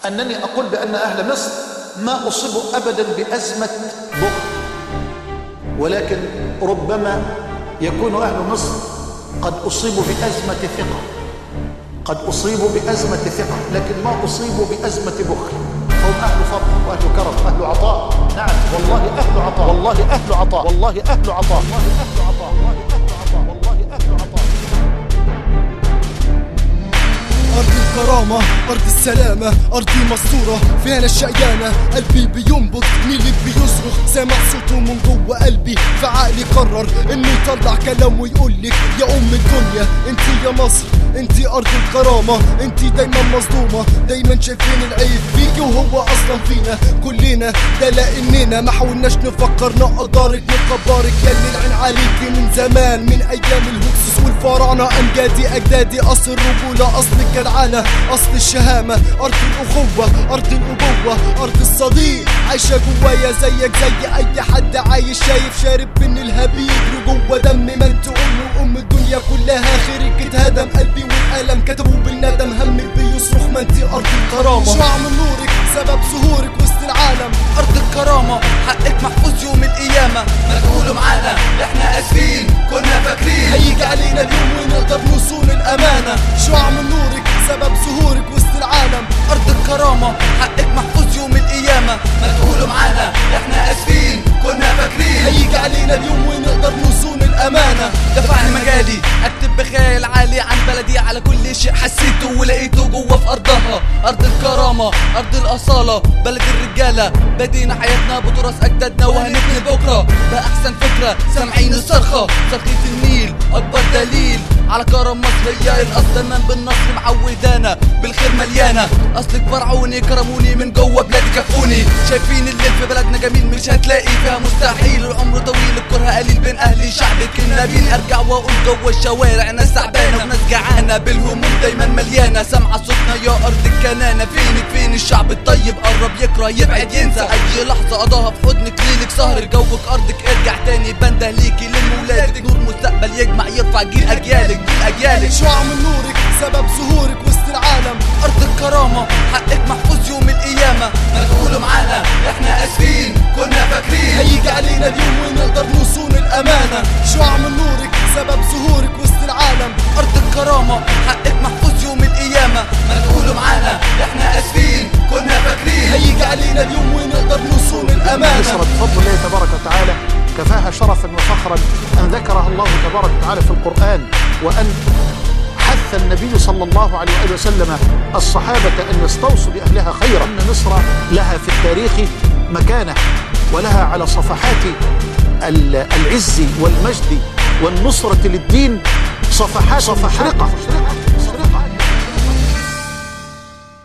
أنني أقول بأن أهل مصر ما أصيبوا أبدا بأزمة بخل، ولكن ربما يكون أهل مصر قد أصيبوا بأزمة ثقة، قد أصيبوا بأزمة ثقة، لكن ما أصيبوا بأزمة بخل. فهم أهل فضل وأهل كرم وأهل عطاء. نعم والله أهل عطاء، والله أهل عطاء، والله أهل عطاء، والله أهل عطاء، والله أهل عطاء، والله أهل عطاء. أرض الكرامة، أرض السلامة، أرضي مستورة فيها الشقيانة. قلبي بينبض، نيلي بيصرخ، سامع صوته من جوه قلبي. فعقلي قرر إنه يطلع كلام ويقولك يا أم الدنيا انتي يا مصر، انتي أرض الكرامة، انتي دايما مظلومة، دايما شايفين العيب فيكي وهو أصلا فينا كلنا. ده لأننا ما حاولناش نفكر نقدرك نكبرك، ياللي العين عليكي من زمان، من أيام الهكسوس والفراعنة. أمجادي أجدادي، أصل الرجولة، أصل الجدعانة، أصل الشهامة، أرض الأخوة، أرض الأبوة، أرض الصديق. عايشة جوايا زيك زي أي حد عايش، شايف شارب من الهبيج جوا دم. ما انت أم الدنيا كلها، خيرك اتهدم، قلبي والألم كتبوا بالندم، همك بيصرخ. ما انت أرض الكرامة، شعاع من نورك، سبب ظهورك وسط العالم. أرض الكرامة، حقك محفوظ يوم القيامة. ما تقولوا معانا احنا آسفين، كنا فاكرين هيجي علينا اليوم ونقدر نصون الأمانة. شعاع من نورك، سبب ظهورك وسط العالم. أرض الكرامة، حقك محفوظ يوم القيامة. ما تقولوا معانا احنا آسفين، كنا فاكرين هيجي علينا اليوم ونقدر نصون الأمانة. دفعني مجالي أكتب بخيال عالي عن بلدي، على كل شيء حسيته ولقيته جوه في أرضها. أرض الكرامة، أرض الأصالة، بلد الرجالة. بدينا حياتنا بتراث أجدادنا وهنبني بكرة بأحسن فكرة. سامعين الصرخة، صرخة النيل أكبر دليل على كرم مصر. هي الأصل من بالنصر معودانا، بالخير مليانة. أصلك فرعوني، كرموني من جوه بلادي كفوني. شايفين الليل في بلدنا جميل، مش هتلاقي فيها مستحيل. العمر طويل، الكره قليل بين أهلي شعبك النبيل. أرجع وأقول جوه الشوارع ناس تعبانة وناس جعانة، بالهموم دايما مليانة. سامعة صوتنا يا أرض الكنانة، فينك فين الشعب الطيب؟ قرب يكره يبعد ينسى، أي لحظة قضاها في حضنك. ليلك سهر جوك أرضك، ارجع تاني بنده ليكي لمولادك. نور مستقبل يجمع يرفع جيل أجيالك، جيل أجيالك. شعاع من نورك، سبب ظهورك وسط العالم. أرض الكرامة، حقك محفوظ يوم القيامة. ما تقولوا معانا احنا آسفين، كنا فاكرين هيجي علينا اليوم ونقدر نصون الأمانة. شعاع من نورك، سبب ظهورك وسط العالم. أرض الكرامة، حقك محفوظ يوم القيامة. ما تقولوا معانا احنا آسفين، كنا فاكرين هيجي علينا اليوم ونقدر نصون الأمانة. مصر بفضل الله تبارك وتعالى كفاها شرفا وفخرا أن ذكرها الله تبارك وتعالى في القرآن، وأن حث النبي صلى الله عليه وآله وسلم الصحابة أن يستوصوا بأهلها خيرا. أن مصر لها في التاريخ مكانة، ولها على صفحات العز والمجد والنصرة للدين صفحات مشرقة.